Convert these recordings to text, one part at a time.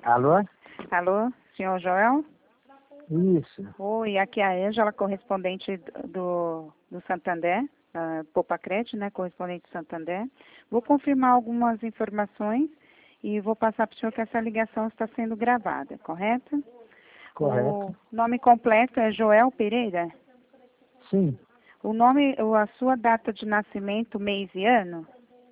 Alô? Alô, senhor Joel? Isso. Oi, aqui é a Ângela, correspondente do Santander, Popacred, né, correspondente do Santander. Vou confirmar algumas informações e vou passar para o senhor que essa ligação está sendo gravada, correto? Correto. O nome completo é Joel Pereira? Sim. O nome, a sua data de nascimento, mês e ano?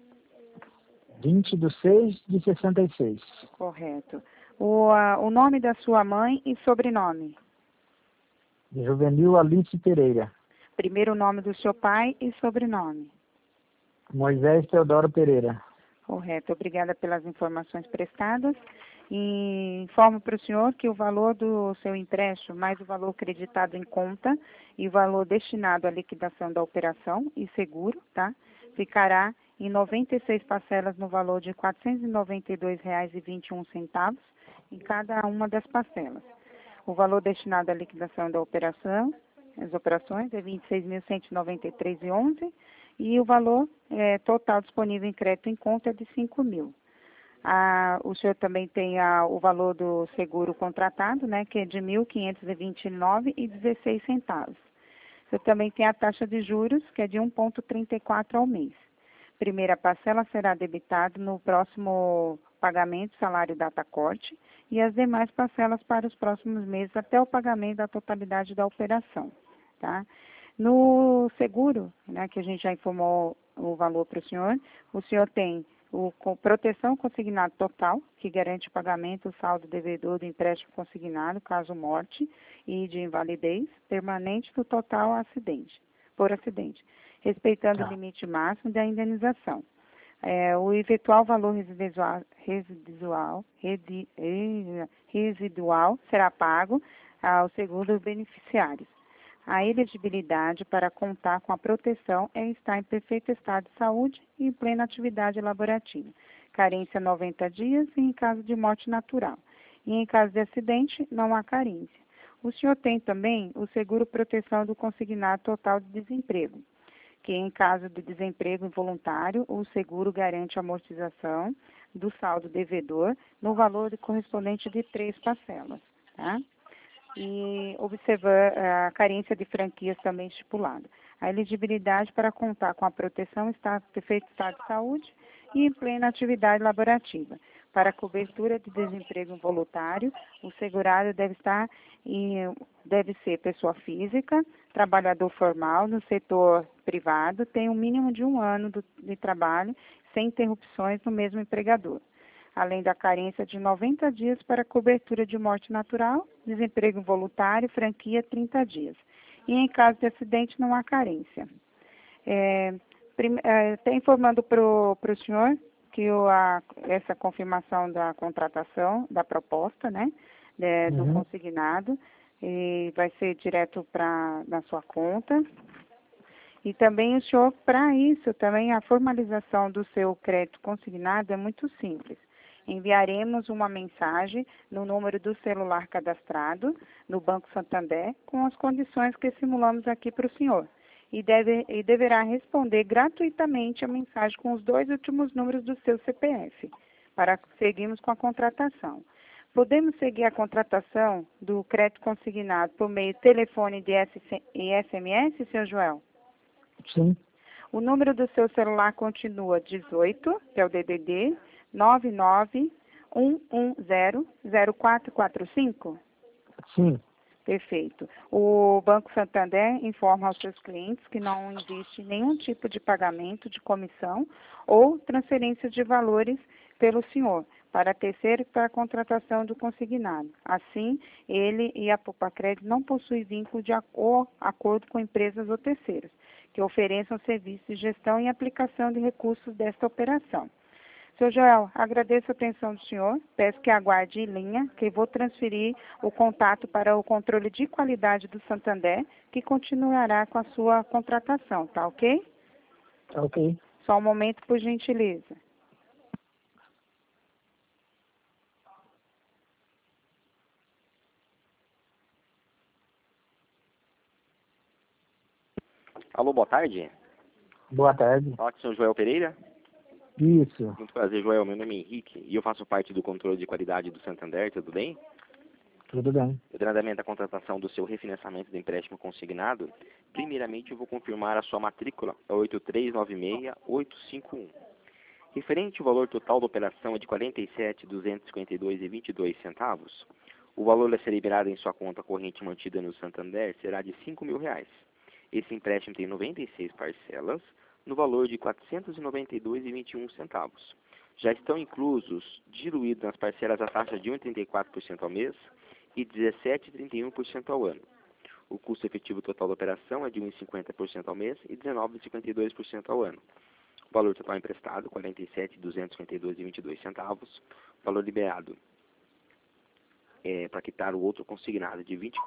20/6/66. Correto. O nome da sua mãe e sobrenome? Juvenil Alice Pereira. Primeiro nome do seu pai e sobrenome? Moisés Teodoro Pereira. Correto. Obrigada pelas informações prestadas. E informo para o senhor que o valor do seu empréstimo, mais o valor creditado em conta e o valor destinado à liquidação da operação e seguro, tá? Ficará em 96 parcelas no valor de R$ 492,21 em cada uma das parcelas. O valor destinado à liquidação da operação, as operações, é R$ 26.193,11 e o valor total disponível em crédito em conta é de R$ 5.000. O senhor também tem o valor do seguro contratado, né, que é de R$ 1.529,16. O senhor também tem a taxa de juros, que é de 1,34 ao mês. Primeira parcela será debitada no próximo pagamento, salário data corte, e as demais parcelas para os próximos meses até o pagamento da totalidade da operação, tá? No seguro, né, que a gente já informou o valor para o senhor tem proteção consignado total, que garante o pagamento do saldo devedor do empréstimo consignado, caso morte e de invalidez permanente do total por acidente, respeitando o limite máximo da indenização. O eventual valor residual será pago aos segundos beneficiários. A elegibilidade para contar com a proteção é estar em perfeito estado de saúde e em plena atividade laborativa. Carência 90 dias e em caso de morte natural. E em caso de acidente, não há carência. O senhor tem também o seguro proteção do consignado total de desemprego, que em caso de desemprego involuntário, o seguro garante a amortização do saldo devedor no valor correspondente de 3 parcelas, tá? E observar a carência de franquias também estipulada. A elegibilidade para contar com a proteção está em perfeito estado de saúde e em plena atividade laborativa. Para a cobertura de desemprego involuntário, o segurado deve ser pessoa física, trabalhador formal no setor privado, tem um mínimo de 1 ano de trabalho sem interrupções no mesmo empregador, além da carência de 90 dias para cobertura de morte natural, desemprego involuntário, franquia 30 dias. E em caso de acidente não há carência. Está informando para o senhor que essa confirmação da contratação, da proposta, né, do consignado, vai ser direto na sua conta. E também o senhor, para isso, também a formalização do seu crédito consignado é muito simples. Enviaremos uma mensagem no número do celular cadastrado no Banco Santander com as condições que simulamos aqui para o senhor. E deverá responder gratuitamente a mensagem com os 2 últimos números do seu CPF, para seguirmos com a contratação. Podemos seguir a contratação do crédito consignado por meio de telefone e SMS, senhor Joel? Sim. O número do seu celular continua 18, que é o DDD, 991100445? Sim. Perfeito. O Banco Santander informa aos seus clientes que não existe nenhum tipo de pagamento de comissão ou transferência de valores pelo senhor para terceiro para a contratação do consignado. Assim, ele e a Popacred não possuem vínculo ou acordo com empresas ou terceiros que ofereçam serviços de gestão e aplicação de recursos desta operação. Sr. Joel, agradeço a atenção do senhor, peço que aguarde em linha, que vou transferir o contato para o controle de qualidade do Santander, que continuará com a sua contratação, tá ok? Tá ok. Só um momento, por gentileza. Alô, boa tarde. Boa tarde. Fala com o senhor Joel Pereira. Isso. Muito prazer, Joel. Meu nome é Henrique e eu faço parte do controle de qualidade do Santander, tudo bem? Tudo bem. No treinamento da contratação do seu refinanciamento do empréstimo consignado, primeiramente eu vou confirmar a sua matrícula, é 8396851. Referente ao valor total da operação é de R$ 47.252,22. O valor a ser liberado em sua conta corrente mantida no Santander será de R$ 5.000. Esse empréstimo tem 96 parcelas, no valor de R$ 492,21. Já estão inclusos, diluídos nas parcelas, a taxa de 1,34% ao mês e 17,31% ao ano. O custo efetivo total da operação é de 1,50% ao mês e 19,52% ao ano. O valor total emprestado, R$ 47.252,22. O valor liberado para quitar o outro consignado de R$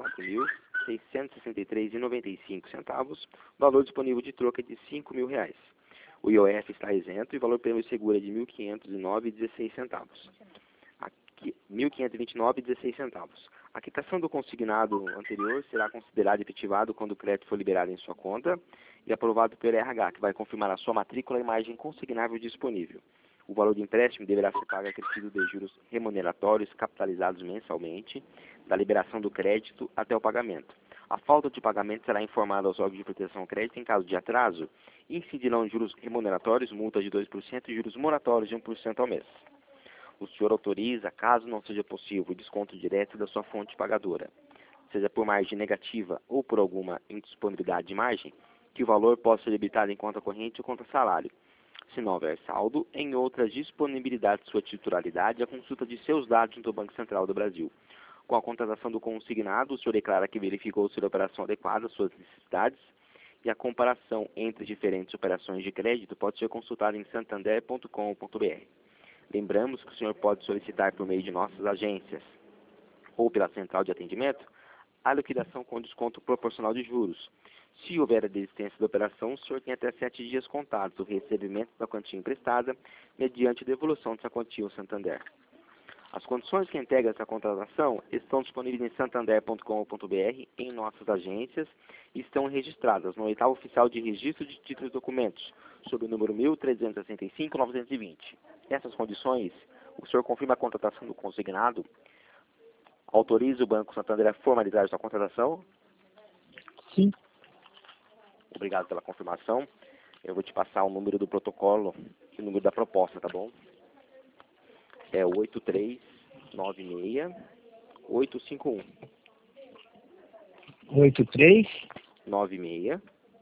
24.663,95. O valor disponível de troca é de R$ 5.000. O IOF está isento e o valor prêmio seguro é de R$ 1.509,16. R$ 1.529,16. A quitação do consignado anterior será considerado efetivado quando o crédito for liberado em sua conta e aprovado pelo RH, que vai confirmar a sua matrícula e margem consignável disponível. O valor do empréstimo deverá ser pago acrescido de juros remuneratórios capitalizados mensalmente, da liberação do crédito até o pagamento. A falta de pagamento será informada aos órgãos de proteção ao crédito em caso de atraso e incidirão juros remuneratórios, multas de 2% e juros moratórios de 1% ao mês. O senhor autoriza, caso não seja possível, o desconto direto da sua fonte pagadora, seja por margem negativa ou por alguma indisponibilidade de margem, que o valor possa ser debitado em conta corrente ou conta salário. Se não houver saldo, em outras disponibilidades de sua titularidade, a consulta de seus dados junto ao Banco Central do Brasil. Com a contratação do consignado, o senhor declara que verificou se a operação adequada às suas necessidades e a comparação entre diferentes operações de crédito pode ser consultada em santander.com.br. Lembramos que o senhor pode solicitar por meio de nossas agências ou pela central de atendimento a liquidação com desconto proporcional de juros. Se houver a desistência da operação, o senhor tem até 7 dias contados o recebimento da quantia emprestada mediante devolução dessa quantia ao Santander. As condições que integram essa contratação estão disponíveis em santander.com.br em nossas agências e estão registradas no oitavo oficial de registro de títulos e documentos, sob o número 1365-920. Essas condições, o senhor confirma a contratação do consignado, autoriza o Banco Santander a formalizar sua contratação? Sim. Obrigado pela confirmação. Eu vou te passar o número do protocolo e o número da proposta, tá bom? É 8396-851. 83 96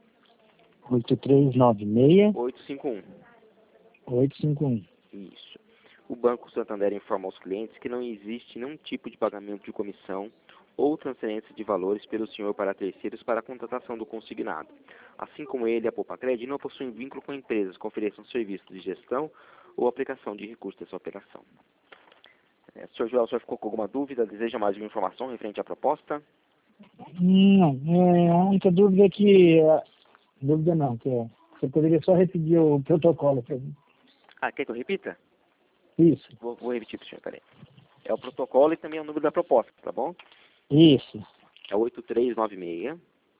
8396 851. 851. Isso. O Banco Santander informa aos clientes que não existe nenhum tipo de pagamento de comissão ou transferência de valores pelo senhor para terceiros para a contratação do consignado. Assim como ele, a Poupa-Cred não possuem vínculo com empresas que ofereçam serviços de gestão ou aplicação de recursos dessa operação. Sr. Joel, o senhor ficou com alguma dúvida? Deseja mais uma informação referente à proposta? Não, a única dúvida é que... Dúvida não, que é... Você poderia só repetir o protocolo para mim. Ah, quer que eu repita? Isso. Vou repetir para o senhor, peraí. É o protocolo e também é o número da proposta, tá bom? Isso. É 8396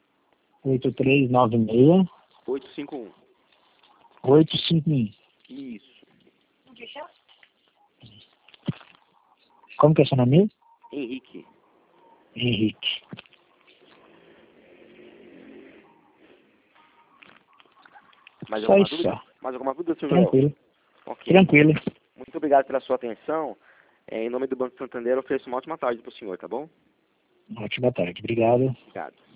8396 851. 851. Isso. Como que é seu nome? Henrique. Henrique. Mais Só alguma isso dúvida? só. Mais alguma dúvida, Sr. Joel? Tranquilo. Ok. Tranquilo. Muito obrigado pela sua atenção. Em nome do Banco Santander, eu ofereço uma ótima tarde para o senhor, tá bom? Ótima tarde. Obrigado. Obrigado.